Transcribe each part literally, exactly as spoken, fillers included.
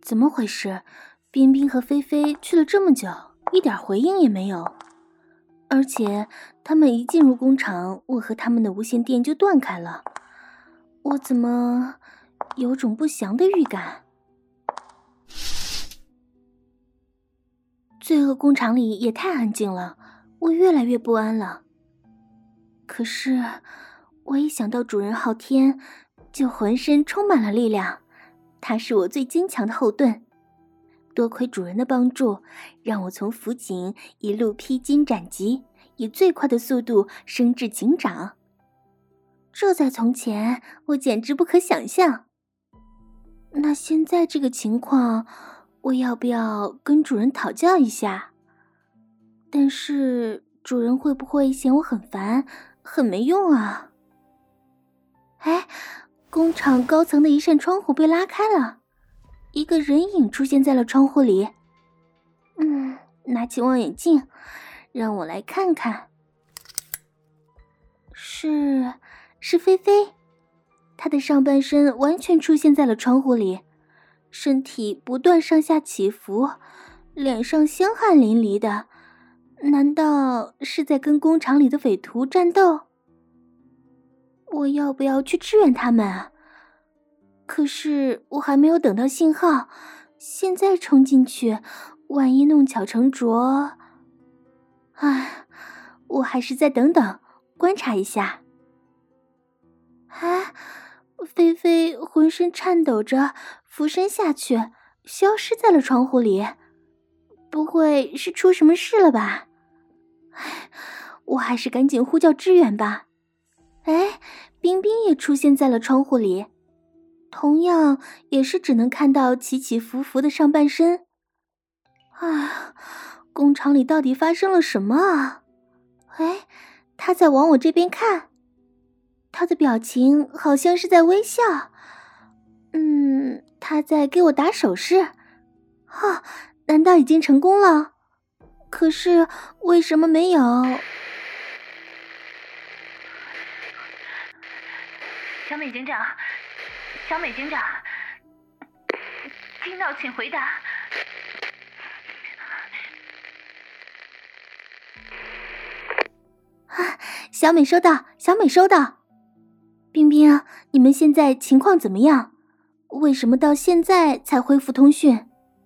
怎么回事？冰冰和菲菲去了这么久，一点回应也没有。而且他们一进入工厂，我和他们的无线电就断开了。我怎么有种不祥的预感？罪恶工厂里也太安静了，我越来越不安了。可是我一想到主人昊天，就浑身充满了力量，他是我最坚强的后盾。多亏主人的帮助，让我从辅警一路披荆斩棘，以最快的速度升至警长。这在从前我简直不可想象。那现在这个情况，我要不要跟主人讨教一下？但是主人会不会嫌我很烦，很没用啊？哎，工厂高层的一扇窗户被拉开了，一个人影出现在了窗户里。嗯，拿起望远镜，让我来看看。是，是菲菲。她的上半身完全出现在了窗户里，身体不断上下起伏，脸上香汗淋漓的。难道是在跟工厂里的匪徒战斗？我要不要去支援他们啊？可是我还没有等到信号，现在冲进去，万一弄巧成拙……唉，我还是再等等，观察一下。啊，菲菲浑身颤抖着俯身下去，消失在了窗户里。不会是出什么事了吧？唉，我还是赶紧呼叫支援吧。哎，冰冰也出现在了窗户里，同样也是只能看到起起伏伏的上半身。啊，工厂里到底发生了什么啊？哎，他在往我这边看，他的表情好像是在微笑。嗯，他在给我打手势。啊，难道已经成功了？可是为什么没有？ 小美警长，小美警长，听到请回答。 啊，小美收到，小美收到。冰冰，你们现在情况怎么样？为什么到现在才恢复通讯？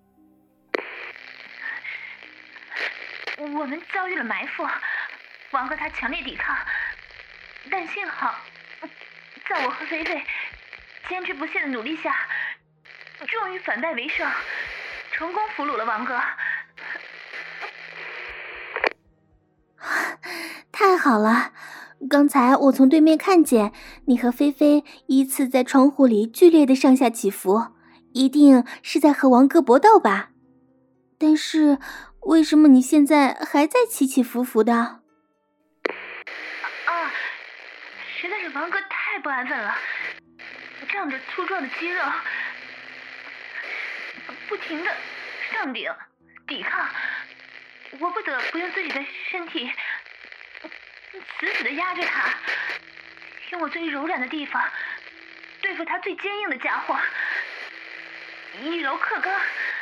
我们遭遇了埋伏，王哥他强烈抵抗，但幸好在我和菲菲坚持不懈的努力下，终于反败为胜，成功俘虏了王哥。 太好了，刚才我从对面看见你和菲菲依次在窗户里剧烈的上下起伏，一定是在和王哥搏斗吧？但是为什么你现在还在起起伏伏的？ 啊，实在是王哥太不安分了，仗着粗壮的肌肉，不停的上顶抵抗，我不得不用自己的身体死死的压着他，用我最柔软的地方对付他最坚硬的家伙，一柔克刚。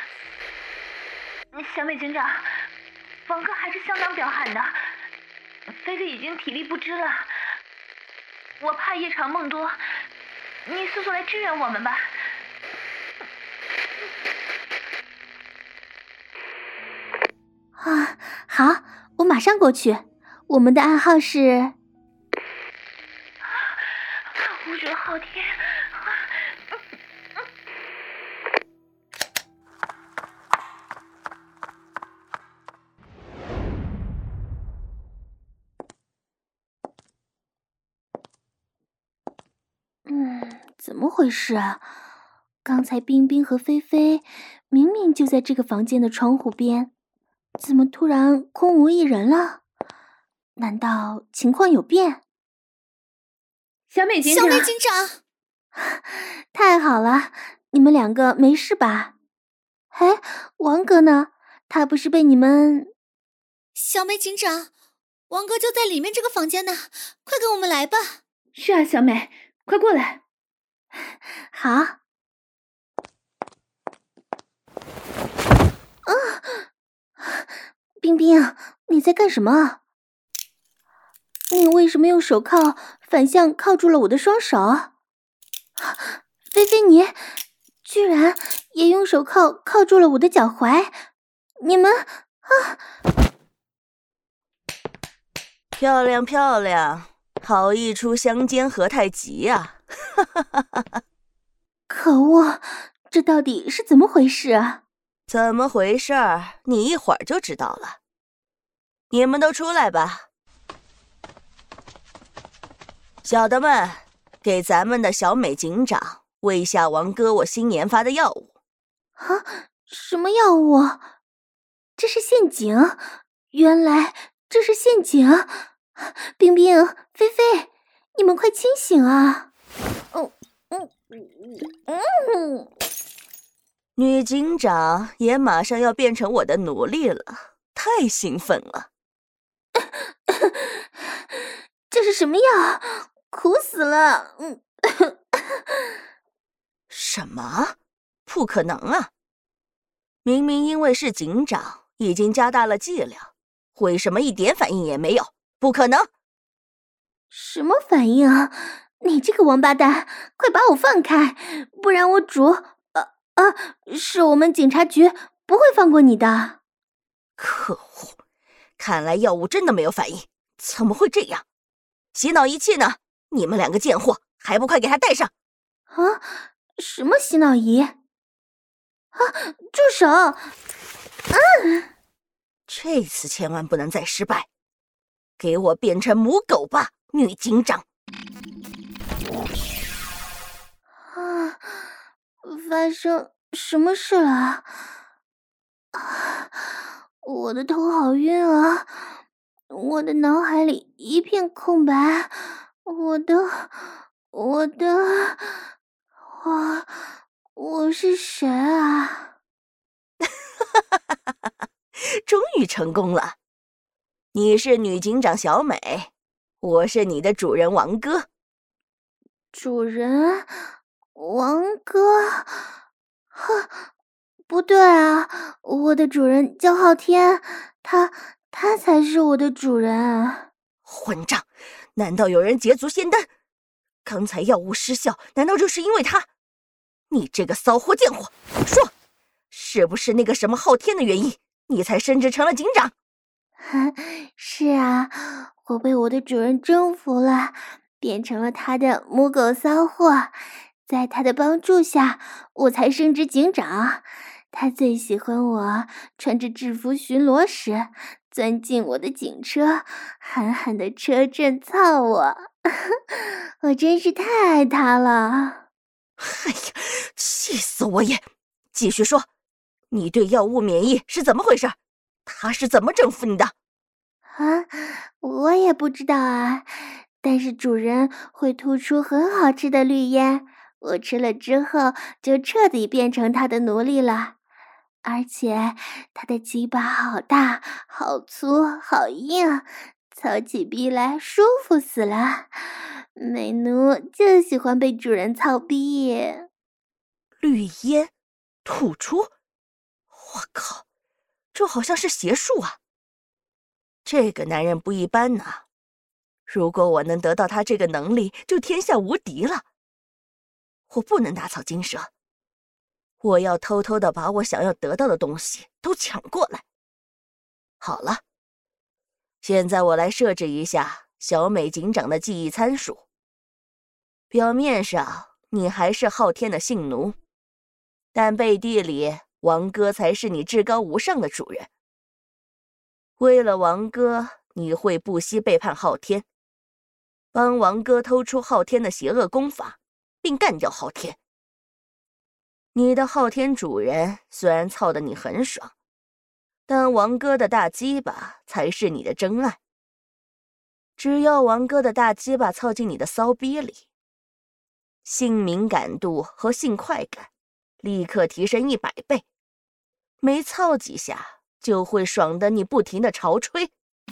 小美警长，王哥还是相当彪悍的，菲菲已经体力不支了，我怕夜长梦多，你速速来支援我们吧。 啊，好，我马上过去。我们的暗号是无主昊天。 嗯，怎么回事啊？刚才冰冰和菲菲明明就在这个房间的窗户边，怎么突然空无一人了？难道情况有变？ 小美警长， 小美警长， 太好了，你们两个没事吧？哎，王哥呢？他不是被你们…… 小美警长，王哥就在里面这个房间呢，快跟我们来吧。 是啊，小美，快过来。 好。 冰冰，你在干什么？你为什么用手铐反向铐住了我的双手？菲菲，你居然也用手铐铐住了我的脚踝！你们啊！ 漂亮漂亮，好一出香煎何太急呀、啊！ 可恶，这到底是怎么回事啊？ 怎么回事儿？你一会儿就知道了。你们都出来吧。小的们，给咱们的小美警长喂下王哥我新研发的药物。 啊，什么药物？这是陷阱！原来这是陷阱！冰冰、菲菲，你们快清醒啊！嗯嗯嗯嗯。 女警长也马上要变成我的奴隶了，太兴奋了！ 这是什么药？苦死了！嗯， 什么？不可能啊！明明因为是警长，已经加大了剂量，为什么一点反应也没有？不可能！ 什么反应啊？你这个王八蛋，快把我放开，不然我主……啊啊！是我们警察局不会放过你的。 可恶！看来药物真的没有反应，怎么会这样？洗脑仪器呢？你们两个贱货，还不快给他带上！ 啊？什么洗脑仪？啊！住手！啊！ 这次千万不能再失败，给我变成母狗吧，女警长！ 啊！发生什么事了？啊！我的头好晕啊！我的脑海里一片空白，我的，我的，我，我是谁啊？ 终于成功了！你是女警长小美，我是你的主人王哥。 主人，王哥？呵，不对啊，我的主人叫昊天，他他才是我的主人。 混账！难道有人捷足先登？刚才药物失效，难道就是因为他？你这个骚货贱货，说，是不是那个什么昊天的原因，你才升职成了警长？ 是啊，我被我的主人征服了，变成了他的母狗骚货。在他的帮助下，我才升职警长。他最喜欢我穿着制服巡逻时，钻进我的警车，狠狠的车震操我。我真是太爱他了。 哎呀，气死我也！继续说，你对药物免疫是怎么回事？他是怎么征服你的？ 啊，我也不知道啊，但是主人会吐出很好吃的绿烟，我吃了之后就彻底变成他的奴隶了。而且他的鸡巴好大、好粗、好硬，操起逼来舒服死了。美奴就喜欢被主人操逼。 绿烟吐出？我靠，这好像是邪术啊！这个男人不一般呐，如果我能得到他这个能力，就天下无敌了。我不能打草惊蛇，我要偷偷的把我想要得到的东西都抢过来。好了，现在我来设置一下小美警长的记忆参数。表面上你还是昊天的性奴，但背地里王哥才是你至高无上的主人。为了王哥，你会不惜背叛昊天，帮王哥偷出昊天的邪恶功法，并干掉昊天。你的昊天主人虽然操得你很爽，但王哥的大鸡巴才是你的真爱。只要王哥的大鸡巴操进你的骚逼里，性敏感度和性快感立刻提升一百倍，没操几下就会爽得你不停的潮吹。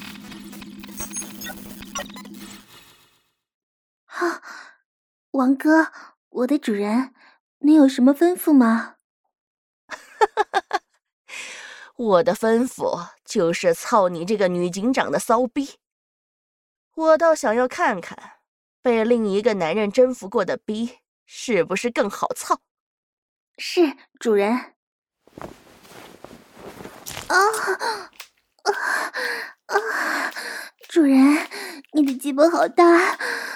啊，王哥，我的主人，你有什么吩咐吗？ 我的吩咐就是操你这个女警长的骚逼。我倒想要看看，被另一个男人征服过的逼是不是更好操。 是，主人。啊啊啊！主人，你的鸡巴好大啊！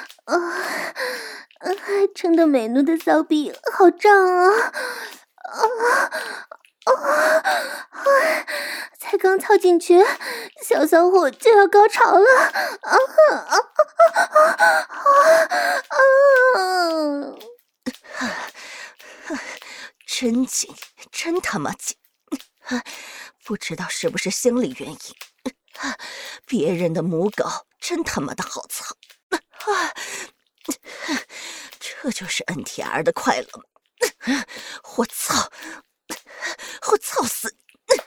啊，撑得美奴的骚逼好胀啊！啊啊啊！才刚操进去，小骚货就要高潮了！啊啊啊啊啊！ 真紧，真他妈紧！不知道是不是生理原因，别人的母狗真他妈的好操！这就是 N T R 的快乐吗？我操！我操死你！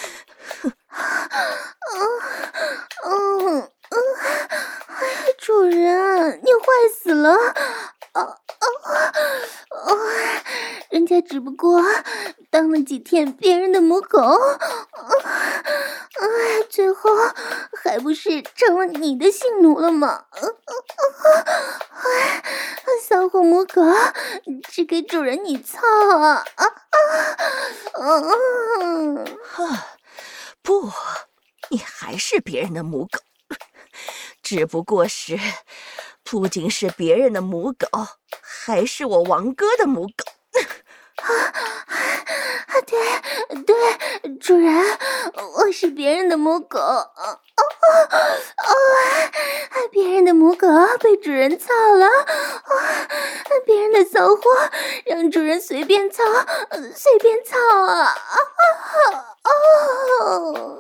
嗯嗯嗯，主人，你坏死了！啊啊啊！人家只不过当了几天别人的母狗，啊，最后还不是成了你的性奴了吗？啊啊啊！骚货母狗，只给主人你操啊！啊啊啊！不，你还是别人的母狗，只不过是不仅是别人的母狗，还是我王哥的母狗。 啊，对对，主人，我是别人的母狗。哦哦哦，别人的母狗被主人操了，哦，别人的骚货让主人随便操，随便操啊！哦，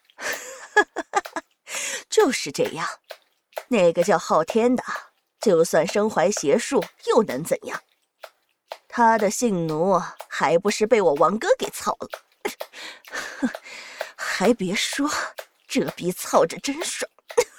就是这样，那个叫昊天的，就算身怀邪术，又能怎样？他的性奴还不是被我王哥给操了？还别说，这逼操着真爽！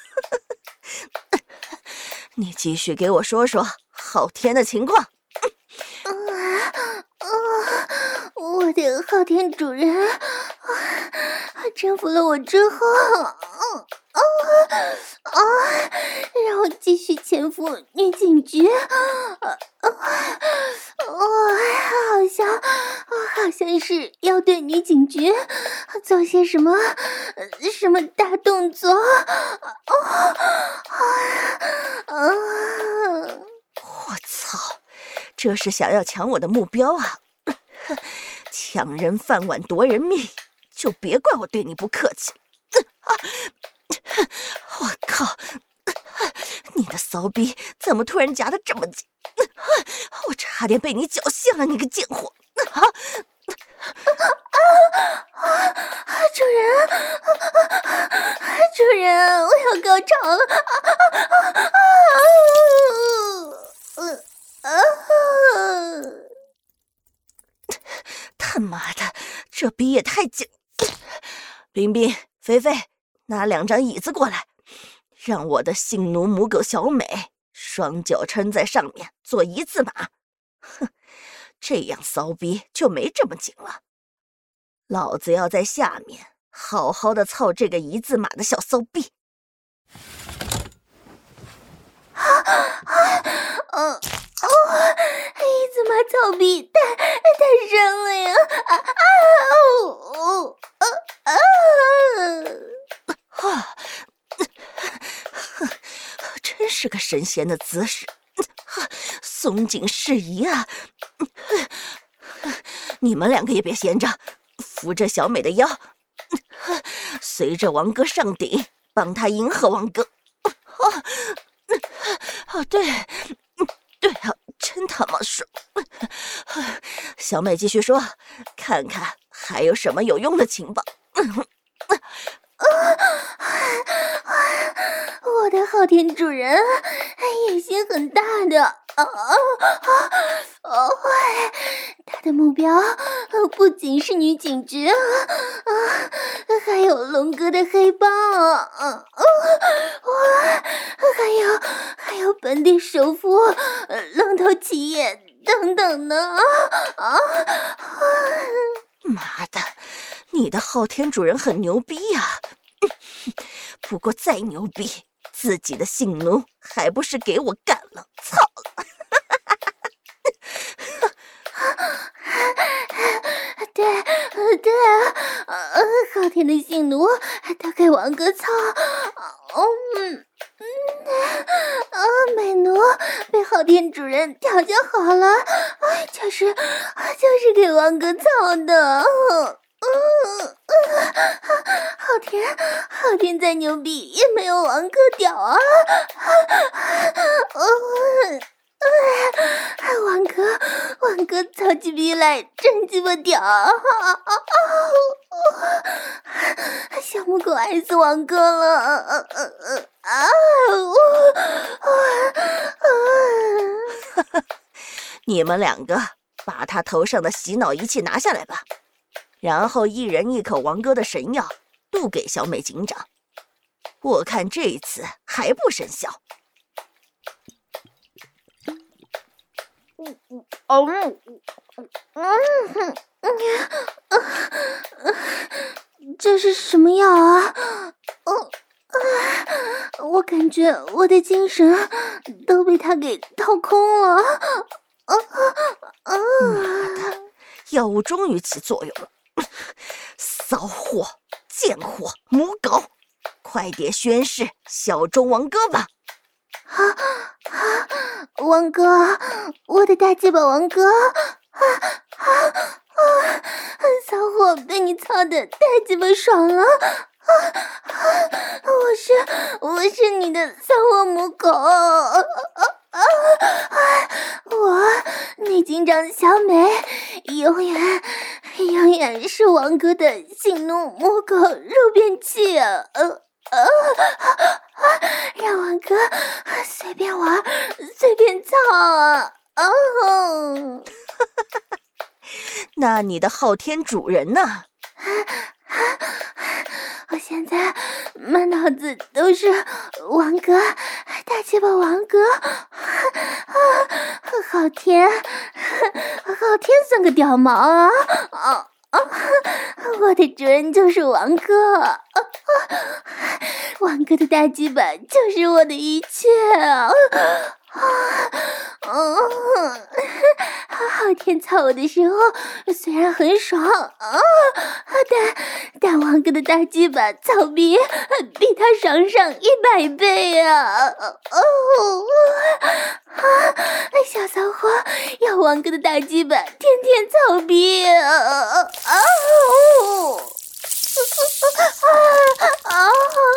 你继续给我说说昊天的情况。 啊啊！我的昊天主人，啊，征服了我之后，啊啊啊！让我继续潜伏女警局。啊啊！我好像，好像是要对女警局做些什么什么大动作。啊啊！ 我操，这是想要抢我的目标啊！抢人饭碗夺人命，就别怪我对你不客气。啊！我靠！你的骚逼怎么突然夹得这么紧？我差点被你搅陷了，你个贱货！啊！ 啊！主人，主人，我要高潮了！啊啊啊！ 他妈的，这逼也太紧！冰冰、菲菲，拿两张椅子过来，让我的性奴母狗小美双脚撑在上面做一字马。哼，这样骚逼就没这么紧了。老子要在下面好好的操这个一字马的小骚逼。 啊啊哦哦！一字马操逼太太深了呀！啊啊哦啊啊！ 啊！真是个神仙的姿势，松紧适宜啊！你们两个也别闲着，扶着小美的腰，随着王哥上顶，帮他迎合王哥。哦，哦，对，对啊，真他妈爽！小美继续说，看看还有什么有用的情报。 我的昊天主人，野心很大的。啊啊啊！他的目标不仅是女警局啊，还有龙哥的黑帮啊啊！还有还有本地首富、龙头企业等等的啊啊！ 妈的，你的昊昊天主人很牛逼呀、啊！不过再牛逼，自己的性奴还不是给我干了？操了！ 对，对，呃，昊天的性奴他给王哥操，嗯嗯，啊，美奴被昊天主人调教好了，就是就是给王哥操的。嗯嗯，昊天，昊天再牛逼也没有王哥屌啊！嗯。嗯，王哥，王哥操起逼来真鸡巴屌！啊啊啊、小母狗爱死王哥了！啊啊啊！ 啊你们两个把他头上的洗脑仪器拿下来吧，然后一人一口王哥的神药，渡给小美警长。我看这一次还不生效。 嗯嗯嗯，这是什么药啊？嗯，我感觉我的精神都被他给掏空了。嗯嗯，妈的，药物终于起作用了！骚货、贱货、母狗，快点宣誓效忠王哥吧！ 啊啊！王哥，我的大鸡巴王哥！啊啊啊！骚货被你操的太鸡巴爽了！啊啊！我是我是你的骚货母狗！啊啊啊！我女警长小美，永远永远是王哥的性奴母狗肉便器啊！呃。啊啊！让王哥随便玩，随便操啊！哦， 那你的昊天主人呢？啊啊、我现在满脑子都是王哥，大鸡巴王哥！啊，昊天，昊天算个屌毛啊！啊！啊！我的主人就是王哥，啊啊、王哥的大鸡巴就是我的一切啊！啊！昊天操我的时候虽然很爽啊，但但王哥的大鸡巴操比比他爽上一百倍啊！哦！啊！小骚货要王哥的大鸡巴天天操逼啊！啊！啊！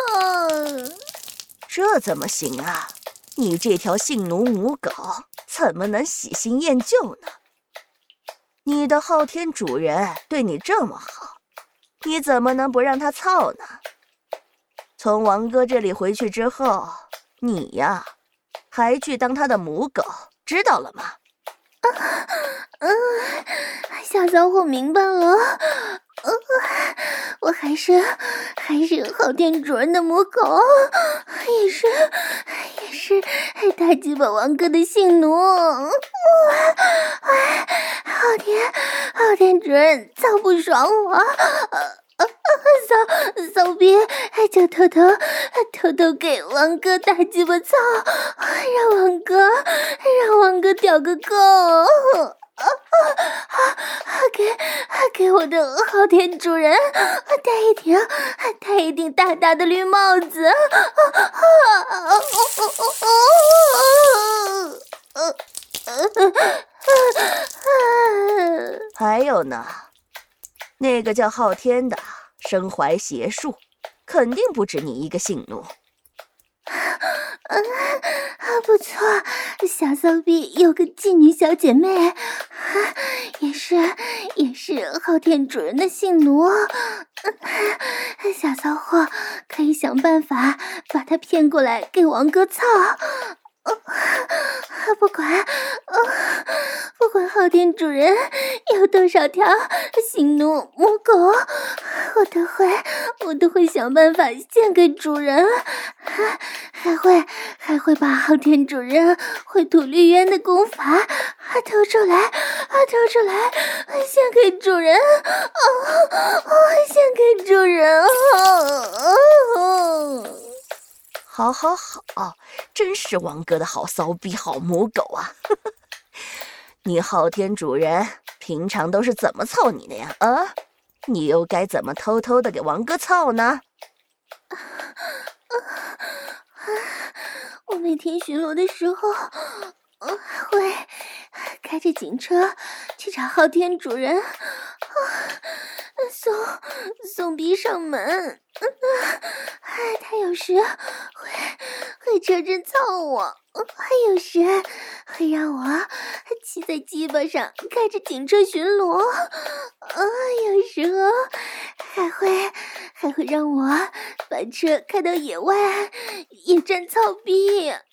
这怎么行啊？你这条性奴母狗怎么能喜新厌旧呢？你的昊天主人对你这么好，你怎么能不让他操呢？从王哥这里回去之后，你呀，还去当他的母狗，知道了吗？ 啊，嗯，小骚货明白了。呃，我还是还是昊天主人的母狗，也是也是大鸡巴王哥的性奴。昊天昊天主人操不爽我，呃骚骚逼就偷偷偷偷给王哥大鸡巴操，让王哥让王哥屌个够。啊啊啊！给给我的昊天主人戴一顶戴一顶大大的绿帽子！啊啊啊啊！ 还有呢，那个叫昊天的身怀邪术，肯定不止你一个性奴。 嗯，不错，小骚逼有个妓女小姐妹，啊、也是也是昊天主人的性奴。嗯、小骚货可以想办法把她骗过来给王哥操。呃、不管，呃、不管昊天主人有多少条性奴母狗， 我都会，我都会想办法献给主人，还还会还会把昊天主人绘吐绿渊的功法还偷出来，啊偷出来，献给主人，啊啊献给主人，啊啊！ 好好好，真是王哥的好骚逼、好母狗啊！你昊天主人平常都是怎么操你的呀？啊，你又该怎么偷偷的给王哥操呢？ 啊啊！我每天巡逻的时候，我会开着警车去找昊天主人，啊、送送逼上门。哎，他有时会会车着操我，还有时会让我骑在鸡巴上开着警车巡逻，啊，有时候还会还会让我把车开到野外野战操逼，啊，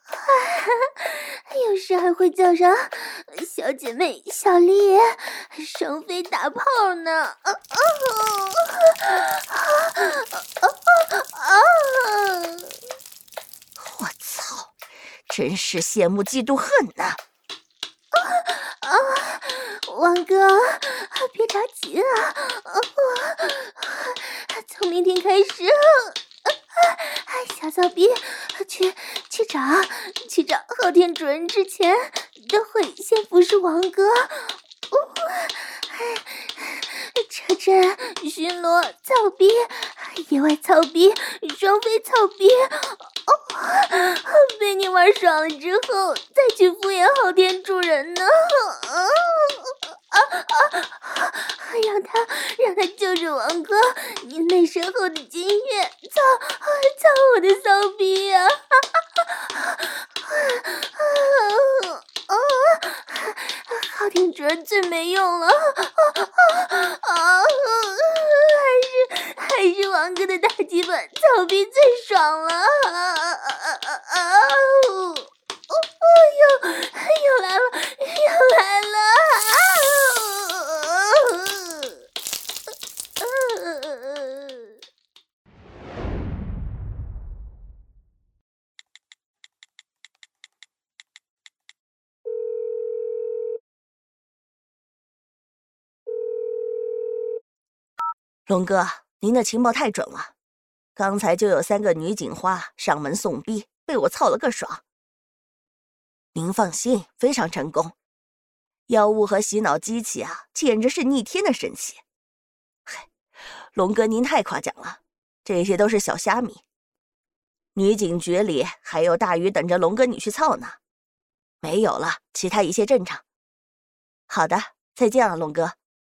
有时还会叫上小姐妹小丽双飞打炮呢，啊啊啊啊啊！ 我操，真是羡慕嫉妒恨呐！ 啊啊，王哥，别着急啊！啊，从明天开始，啊，小骚逼去去找去找昊天主人之前，都会先服侍王哥。哦，车震、巡逻、操逼、野外操逼、双飞操逼。哦，被你玩爽了之后，再去敷衍昊天主人呢？啊啊啊！让他让他救着王哥你那身后的金月，操操我的骚逼呀！啊！昊天主人最没用了，啊啊！还是还是王哥的大鸡巴操逼最爽了！啊啊啊啊啊！哦哟，又来了，又来了！啊！ 龙哥，您的情报太准了，刚才就有三个女警花上门送逼，被我操了个爽。您放心，非常成功。药物和洗脑机器啊，简直是逆天的神奇。嘿，龙哥您太夸奖了，这些都是小虾米。女警局里还有大鱼等着龙哥你去操呢。没有了，其他一切正常。好的，再见了，龙哥。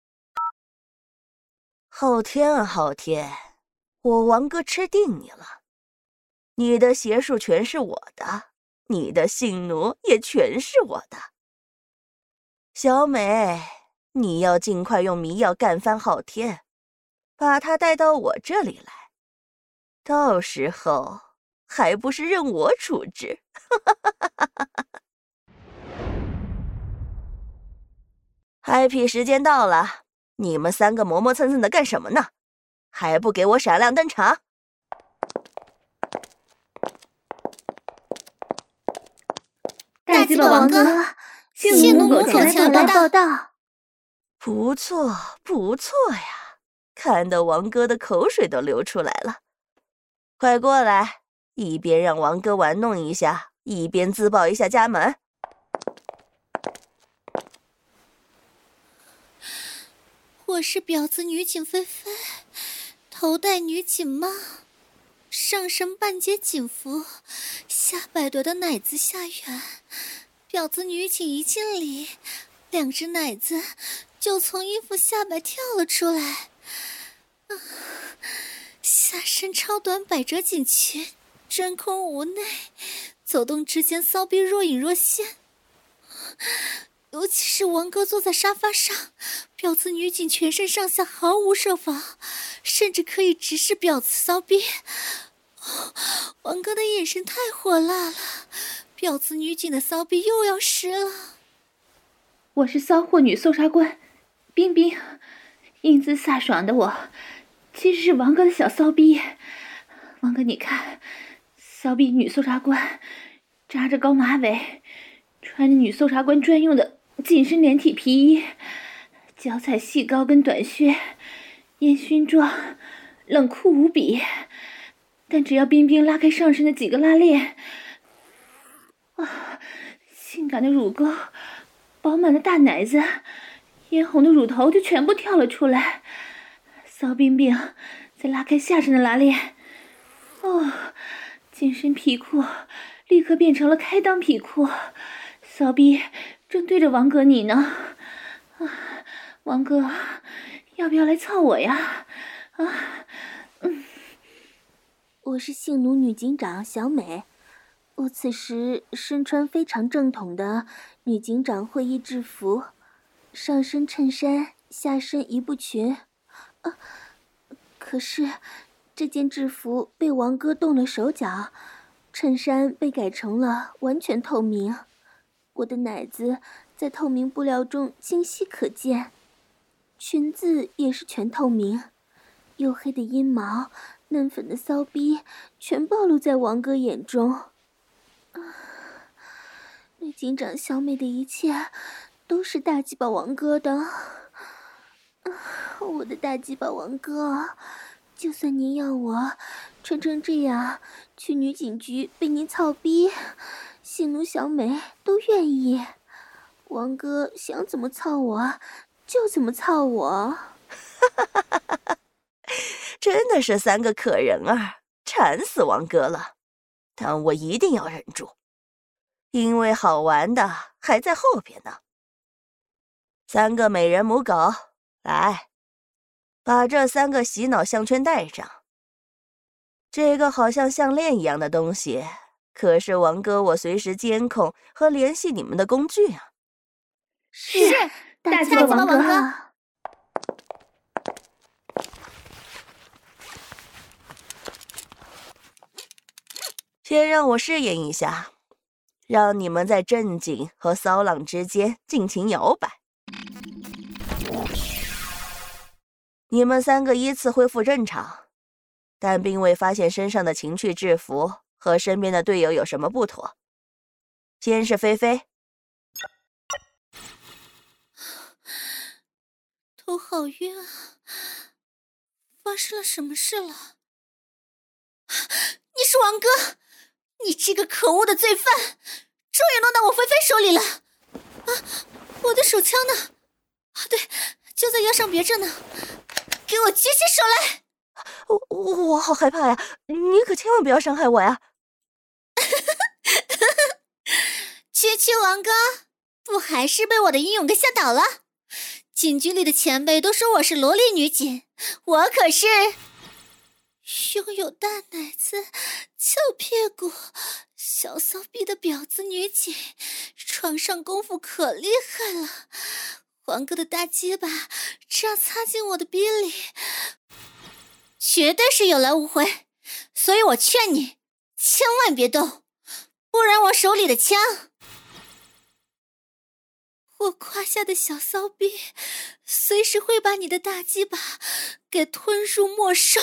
昊天啊昊天，我王哥吃定你了，你的邪术全是我的，你的性奴也全是我的。小美，你要尽快用迷药干翻昊天，把他带到我这里来，到时候还不是任我处置。happy 时间到了，你们三个磨磨蹭蹭的干什么呢？还不给我闪亮登场！ 大鸡巴王哥，性奴母口前来报道。 不错，不错呀，看得王哥的口水都流出来了。快过来，一边让王哥玩弄一下，一边自报一下家门。 我是婊子女警菲菲，头戴女警帽，上身半截警服，下摆朵的奶子下缘。婊子女警一进礼，两只奶子就从衣服下摆跳了出来。啊，下身超短百褶锦裙，真空无内，走动之间骚逼若隐若现。尤其是王哥坐在沙发上，婊子女警全身上下毫无设防，甚至可以直视婊子骚逼。哦，王哥的眼神太火辣了，婊子女警的骚逼又要湿了。 我是骚货女搜查官冰冰，英姿飒爽的我其实是王哥的小骚逼。王哥，你看，骚逼女搜查官，扎着高马尾，穿着女搜查官专用的紧身连体皮衣，脚踩细高跟短靴，烟熏妆，冷酷无比。但只要冰冰拉开上身的几个拉链，啊，性感的乳沟，饱满的大奶子，嫣红的乳头就全部跳了出来。骚冰冰再拉开下身的拉链，哦，紧身皮裤立刻变成了开裆皮裤，骚逼正对着王哥你呢。啊，王哥，要不要来操我呀？啊，嗯。 我是性奴女警长小美，我此时身穿非常正统的女警长会议制服，上身衬衫，下身一步裙。啊，可是这件制服被王哥动了手脚，衬衫被改成了完全透明，我的奶子在透明布料中清晰可见，裙子也是全透明，黝黑的阴毛，嫩粉的骚逼全暴露在王哥眼中。啊，女警长小美的一切都是大鸡巴王哥的。啊，我的大鸡巴王哥，就算您要我穿成这样去女警局被您操逼，性奴小美都愿意。王哥想怎么操我就怎么操我。 真的是三个可人儿，馋死王哥了。但我一定要忍住，因为好玩的还在后边呢。三个美人母狗，来，把这三个洗脑项圈戴上。这个好像项链一样的东西，可是王哥我随时监控和联系你们的工具啊。 是，大鸡巴王哥。 先让我试验一下，让你们在正经和骚浪之间尽情摇摆。你们三个依次恢复正常，但并未发现身上的情趣制服和身边的队友有什么不妥。先是菲菲， 头好晕啊！发生了什么事了？你是王哥！你这个可恶的罪犯，终于落到我菲菲手里了！啊，我的手枪呢？啊，对，就在腰上别着呢。给我举起手来！ 我我我好害怕呀！你可千万不要伤害我呀！ 区区王哥，不还是被我的英勇给吓倒了？警局里的前辈都说我是萝莉女警，我可是拥有大奶子、翘屁股、小骚逼的婊子女警，床上功夫可厉害了。王哥的大鸡巴这样插进我的逼里，绝对是有来无回。所以我劝你，千万别动，不然我手里的枪，我胯下的小骚逼，随时会把你的大鸡巴给吞入没收。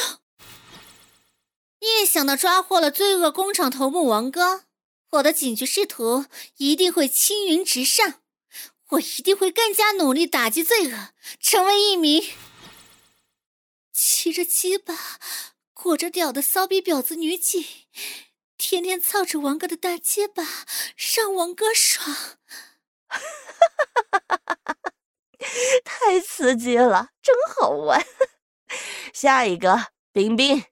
一想到抓获了罪恶工厂头目王哥，我的警局仕途一定会青云直上，我一定会更加努力打击罪恶，成为一名骑着鸡巴裹着屌的骚逼婊子女警，天天操着王哥的大鸡巴让王哥爽。 太刺激了，真好玩。下一个，冰冰。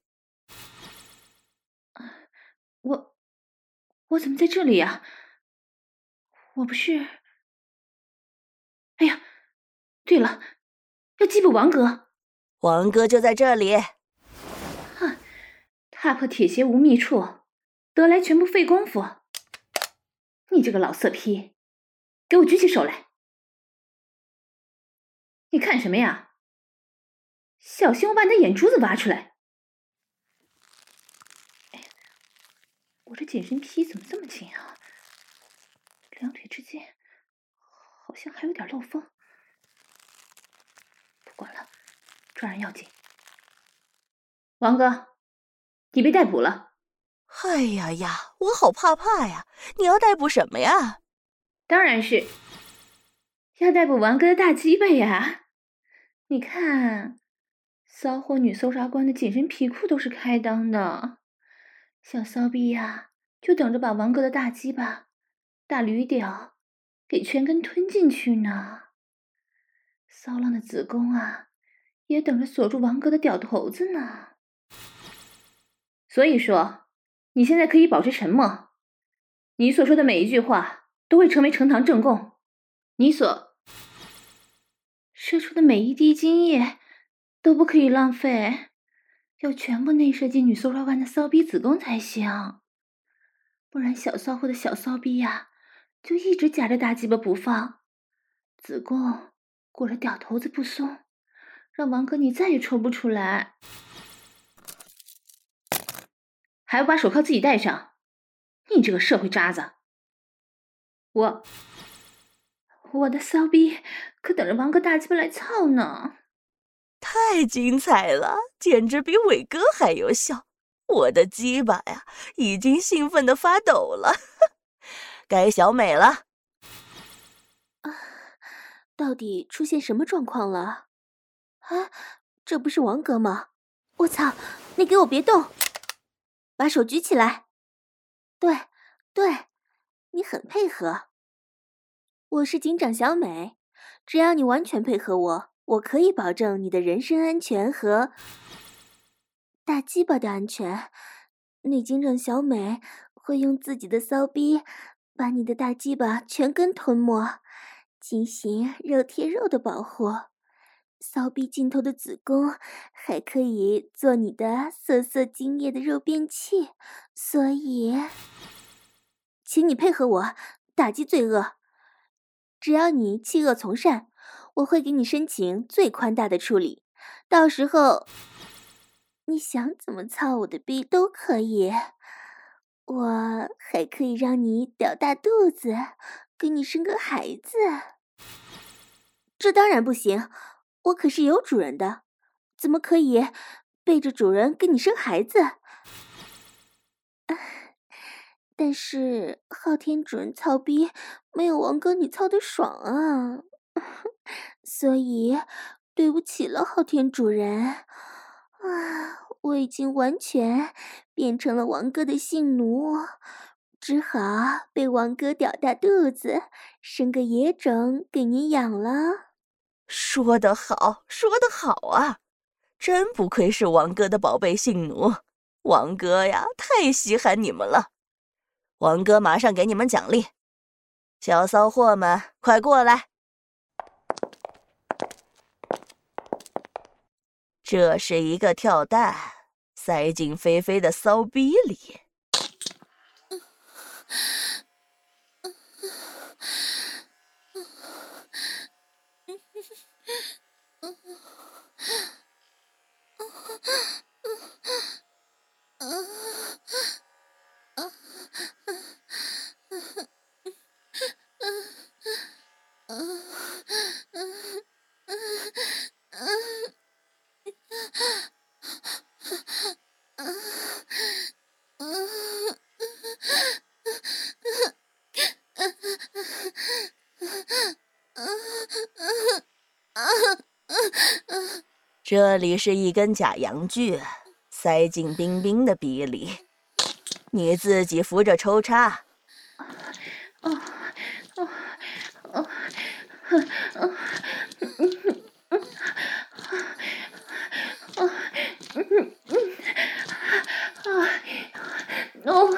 我我怎么在这里呀？我不是……哎呀，对了，要缉捕王哥。 王哥就在这里。 哼，踏破铁鞋无觅处，得来全不费功夫。你这个老色批，给我举起手来！你看什么呀？小心我把你的眼珠子挖出来！我这紧身披怎么这么紧啊？两腿之间好像还有点漏风。不管了，抓人要紧。 王哥，你被逮捕了。 哎呀呀，我好怕怕呀！你要逮捕什么呀？ 当然是要逮捕王哥的大鸡巴呀！你看，骚货女搜查官的紧身皮裤都是开裆的，小骚逼呀，就等着把王哥的大鸡巴、大驴屌给全根吞进去呢。骚浪的子宫啊，也等着锁住王哥的屌头子呢。所以说，你现在可以保持沉默，你所说的每一句话都会成为呈堂证供，你所射出的每一滴精液都不可以浪费，要全部内射进女搜查官的骚逼子宫才行，不然小骚货的小骚逼呀、啊，就一直夹着大鸡巴不放，子宫裹着屌头子不松，让王哥你再也抽不出来。还要把手铐自己戴上，你这个社会渣子！我，我的骚逼可等着王哥大鸡巴来操呢！ 太精彩了，简直比伟哥还有效！我的鸡巴呀，已经兴奋的发抖了。该小美了。 啊，到底出现什么状况了？啊，这不是王哥吗？我操，你给我别动！把手举起来。对，对，你很配合。我是警长小美，只要你完全配合我，我可以保证你的人身安全和大鸡巴的安全。女警长小美会用自己的骚逼把你的大鸡巴全根吞没，进行肉贴肉的保护。骚逼尽头的子宫还可以做你的色色精液的肉便器，所以请你配合我打击罪恶。只要你弃恶从善，我会给你申请最宽大的处理，到时候你想怎么操我的逼都可以。我还可以让你屌大肚子，给你生个孩子。这当然不行，我可是有主人的，怎么可以背着主人给你生孩子？但是昊天主人操逼没有王哥你操的爽啊，所以对不起了，昊天主人啊，我已经完全变成了王哥的性奴，只好被王哥屌大肚子，生个野种给你养了。 说得好，说得好啊！真不愧是王哥的宝贝性奴，王哥呀，太稀罕你们了。王哥马上给你们奖励，小骚货们快过来。这是一个跳蛋，塞进菲菲的骚逼里。这里是一根假阳具，塞进冰冰的鼻里，你自己扶着抽插。 哦哦哦，哦，哦，嗯嗯，啊，哦，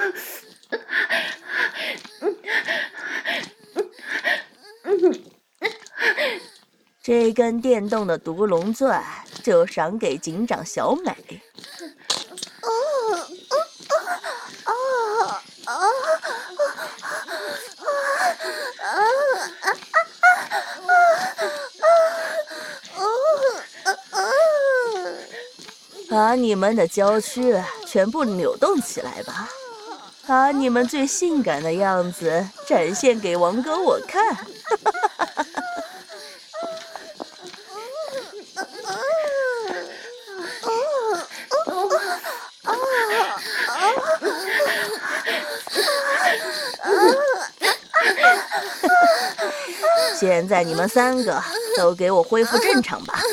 这根电动的毒龙钻就赏给警长小美。 哦哦哦哦哦把你们的娇躯全部扭动起来吧，把你们最性感的样子展现给王哥我看。 哦现在你们三个都给我恢复正常吧。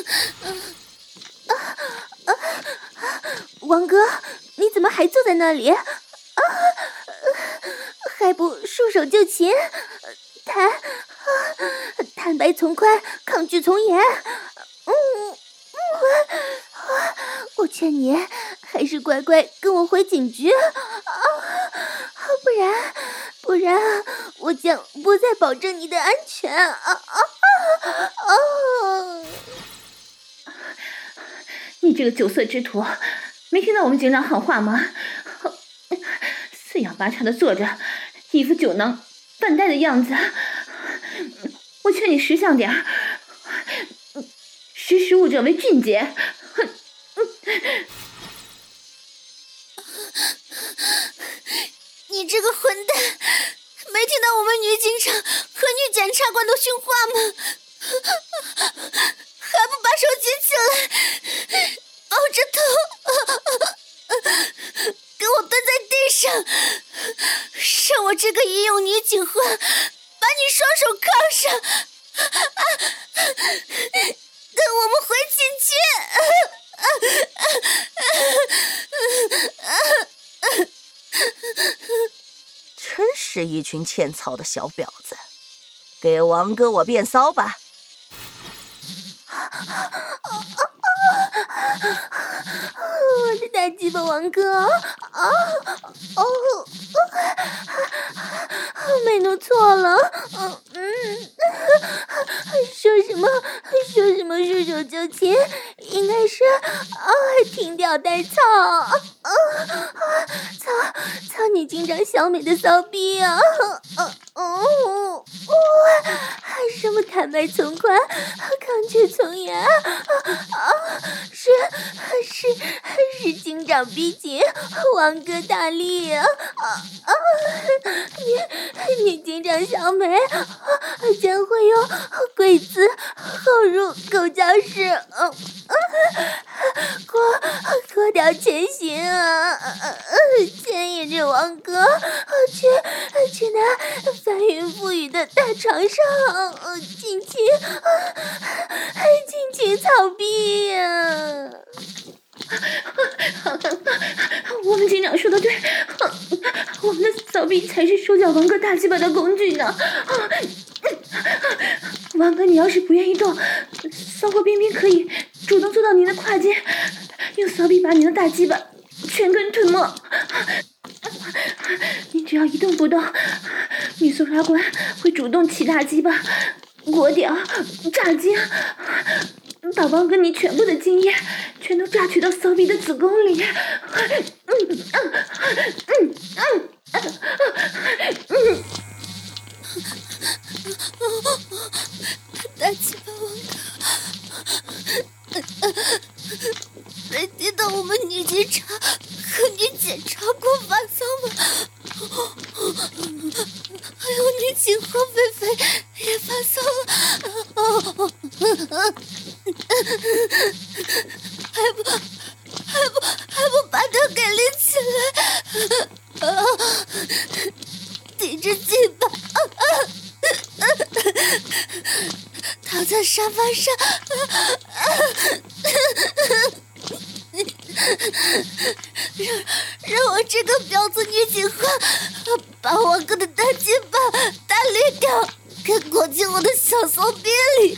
王哥，你怎么还坐在那里？啊，还不束手就擒？坦，啊，坦白从宽，抗拒从严。嗯嗯，我劝你还是乖乖跟我回警局啊，不然不然我将不再保证你的安全啊啊啊！ 你这个酒色之徒，没听到我们警长喊话吗？四仰八叉的坐着，一副酒囊饭袋的样子。我劝你识相点儿，识时务者为俊杰。 你这个混蛋，没听到我们女警长和女检察官都训话吗？还不把手举起来，抱着头，给我蹲在地上，让我这个义勇女警官把你双手铐上，跟我们回警局。 真是一群欠操的小婊子，给王哥我变骚吧！ 我的大鸡巴王哥啊！哦，没弄错了。嗯嗯，说什么说什么束手就擒，应该是啊停掉带操啊啊！操操你警长小美的骚逼啊！哦哦，还什么坦白从宽，抗拒从严啊啊！是是是警长逼紧，王哥大力啊啊！女女警长小美将会用鬼子后入狗教室，嗯脱脱掉全形啊！牵引着王哥去去那翻云覆雨的大床上尽情尽情操逼呀！ 我们警长说的对，我们的骚逼才是收缴王哥大鸡巴的工具呢。王哥，你要是不愿意动，骚货冰冰可以主动坐到你的胯间，用骚逼把你的大鸡巴全根吞没。你只要一动不动，女搜查官会主动起大鸡巴、裹屌、炸精，把王哥你全部的精液全都榨取到骚逼的子宫里。嗯嗯嗯嗯嗯。 大鸡巴王哥，没听到我们女警察和女检察官发骚吗？还有女警和菲菲也发骚了，还不还不还不把头给拎起来，抵着鸡巴，躺在沙发上，让让我这个婊子女警官把王哥的大鸡巴大力掉，给裹进我的小骚逼里。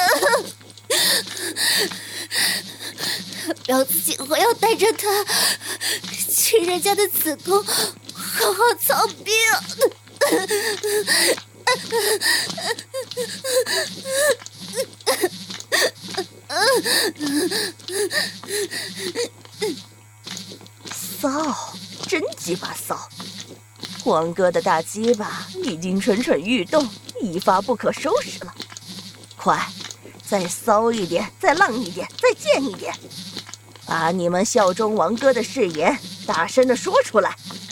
婊子警官要带着他去人家的子宫好好操逼。 骚，真鸡巴骚！王哥的大鸡巴已经蠢蠢欲动，一发不可收拾了。快，再骚一点，再浪一点，再贱一点，把你们效忠王哥的誓言大声地说出来。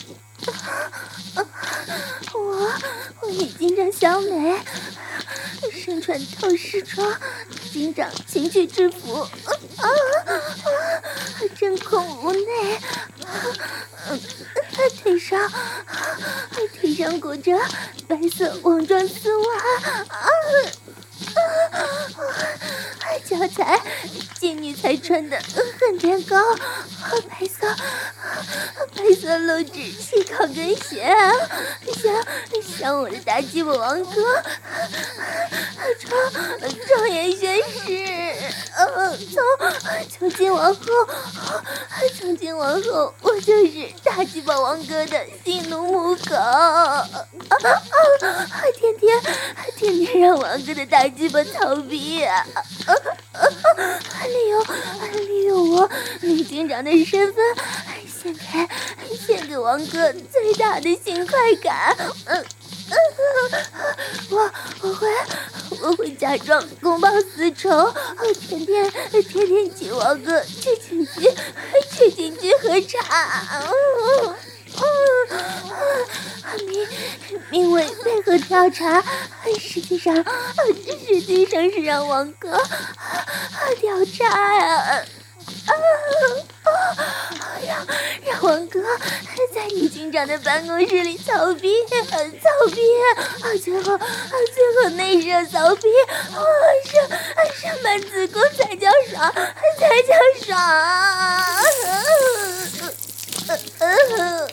我我女警长小美身穿透视装，警长情趣制服，啊啊啊！针孔无内，啊、腿上腿上裹着白色网状丝袜，啊脚踩贱女才穿的恨天高，白色白色露趾细高跟鞋，像像我的大鸡巴王哥，庄庄严宣誓，呃，从从今往后，从今往后，我就是大鸡巴王哥的心奴母狗，啊啊！天天天天让王哥的大鸡巴操逼啊！啊啊啊！利用利用我女警长的身份，献给献给王哥最大的性快感。嗯、呃呃，我我会我会假装公报私仇，天天天天请王哥去警局去警局核查。嗯嗯，名名为配合调查，实际上实际上是让王哥调查呀，啊啊！让让王哥在女警长的办公室里操逼操逼，啊，最后啊最后内射骚逼，啊上上满子宫才叫爽才叫爽啊！呃呃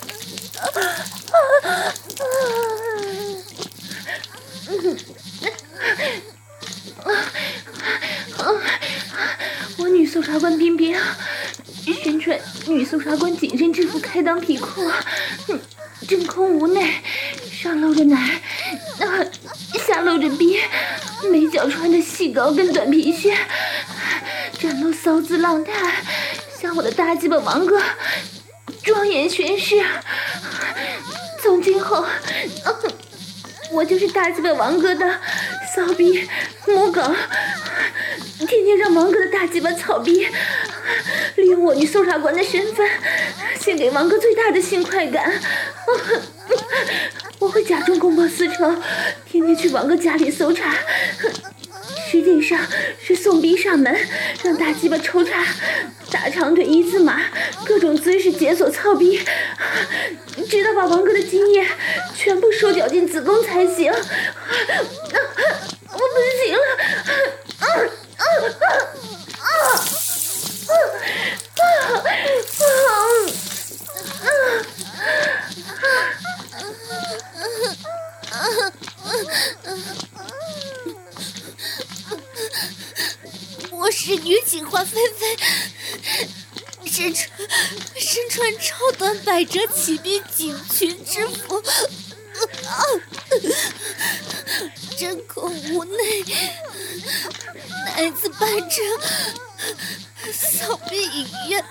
我女搜查官冰冰宣传女搜查官紧身制服开裆皮裤，真空无内，上露着奶，啊，下露着逼，每脚穿的细高跟短皮靴，展露骚姿浪态，向我的大鸡巴王哥庄严宣誓，从今后，啊，我就是大鸡巴王哥的骚逼母狗，天天让王哥的大鸡巴草逼，利用我女搜查官的身份，献给王哥最大的性快感。我会假装公报私仇，天天去王哥家里搜查，实际上是送逼上门，让大鸡巴抽插，大长腿一字马，各种姿势解锁操逼，直到把王哥的精液全部收缴进子宫才行。我不行了，啊啊啊啊啊啊啊我是女警华菲菲，身穿身穿超短百褶起臂警裙制服，啊，真空无内，奶子伴着骚逼影院，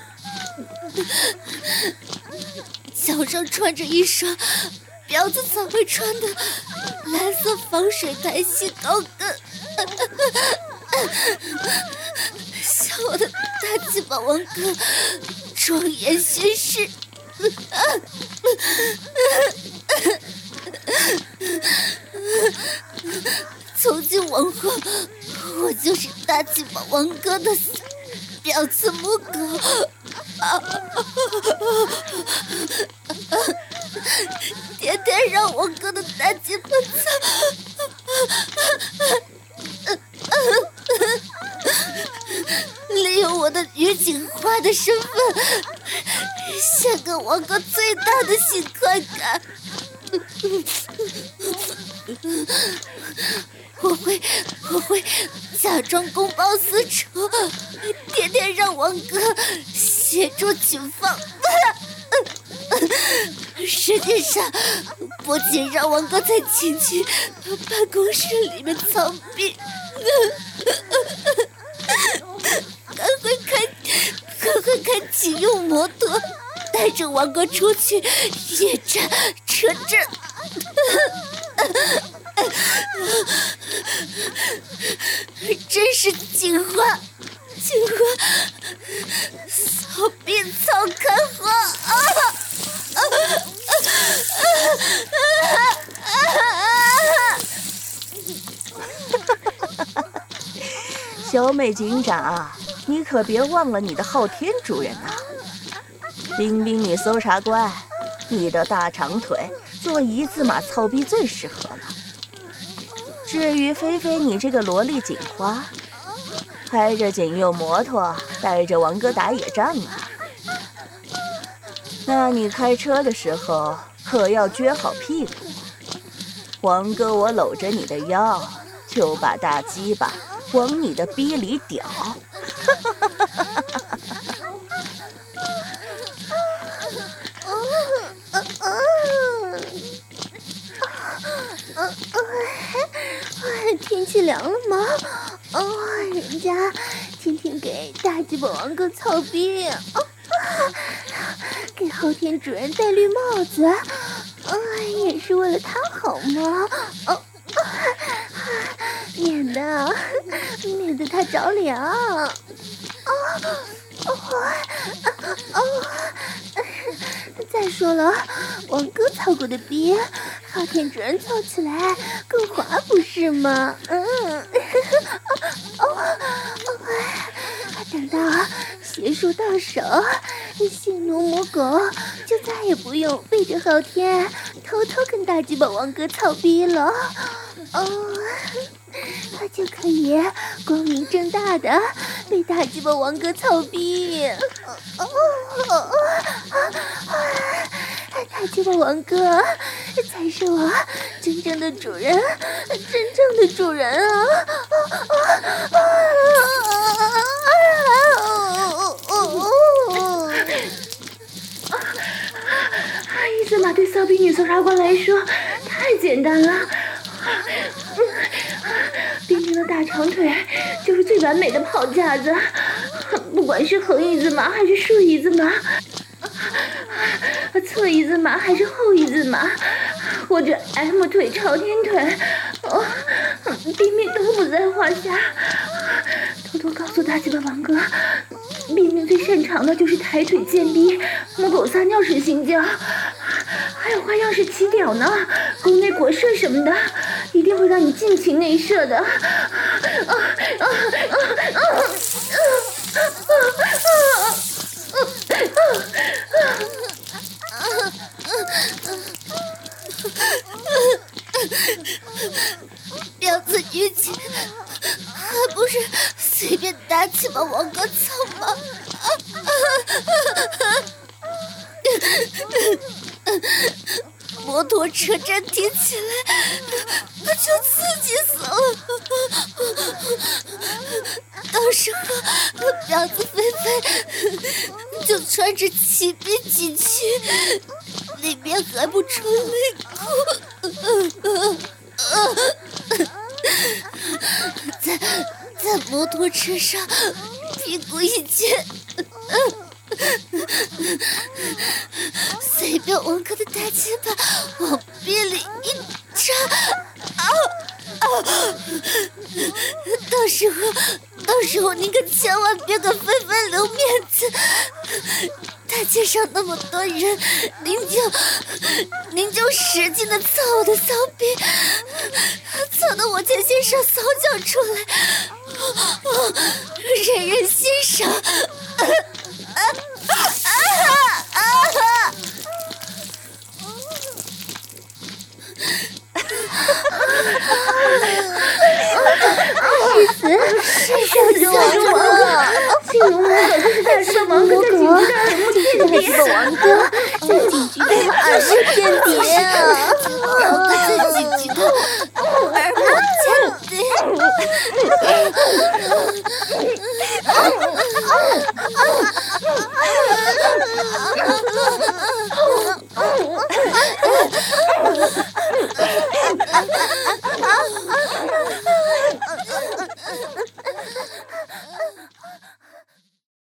脚上穿着一双婊子才会穿的蓝色防水弹性高跟，向我的大鸡巴王哥庄严宣誓，从今往后，我就是大鸡巴王哥的婊子母狗。天天让王哥的大鸡巴操，利用我的女警花的身份，献给王哥最大的性快感。我会，我会假装公报私仇，天天让王哥协助警方。实际上，不仅让王哥在警局办公室里面操逼，还会开，还会开警用摩托，带着王哥出去夜战车震。真是警花，警花，骚逼操开花啊！啊啊啊啊！小美警长，你可别忘了你的昊天主人啊！冰冰女搜查官，你的大长腿做一字马操逼最适合了。 至于菲菲你这个萝莉警花，开着警用摩托带着王哥打野战啊，那你开车的时候可要撅好屁股，王哥我搂着你的腰，就把大鸡巴往你的逼里屌。 天气凉了吗？哦，人家天天给大鸡巴王哥操逼，哦，给昊天主人戴绿帽子，哦，也是为了他好吗？哦，免得免得他着凉。哦哦哦！再说了，王哥操过的逼，昊天主人操起来更滑，不是吗？嗯，哦哦，等到邪术到手，性奴母狗就再也不用背着昊天偷偷跟大鸡巴王哥操逼了。哦，他就可以光明正大的被大鸡巴王哥操逼。哦哦哦！大鸡巴王哥才是我真正的主人，真正的主人啊！ 伊泽玛对骚逼女搜查官来说太简单了。冰冰的大长腿就是最完美的跑架子，不管是横一字马还是竖一字马，侧一字马还是后一字马，或者 M 腿朝天腿，哦，冰冰都不在话下。偷偷告诉大鸡巴王哥，冰冰最擅长的就是抬腿健逼、母狗撒尿式性交，还有花样式起屌呢，宫内果射什么的，一定会让你尽情内射的。啊啊啊啊啊婊子女警还不是随便打起把王哥操吗？摩托车站停起来就刺激死了，到时候婊子菲菲就穿着齐逼进去，里面还不穿内裤，在在摩托车上屁股一撅，随便王哥的大鸡巴往逼里一插，啊啊！到时候到时候您可千万别给菲菲留面子，大街上那么多人，您就您就使劲的操我的骚逼，操得我前先上骚叫出来，哦，人人欣赏。啊啊啊啊！ 是死是死小猪王哥，性奴母狗就是大鸡巴王哥在警局的耳目间谍，大鸡巴王哥在警局的耳目间谍啊！